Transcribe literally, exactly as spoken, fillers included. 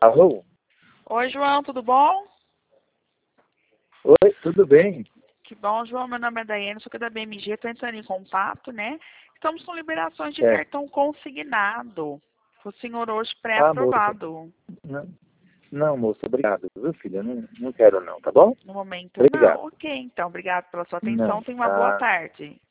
Alô? Oi, João, tudo bom? Oi, tudo bem? Que bom, João. Meu nome é Daiane, sou aqui da B M G, estou entrando em contato, né? Estamos com liberações de É. cartão consignado. O senhor hoje Ah, moça. pré-aprovado. Não, não, moça, obrigado, viu, filha? Não, não quero não, tá bom? No momento, Obrigado. não. Ok, então, obrigado pela sua atenção. Não, Tenha uma boa tá. tarde.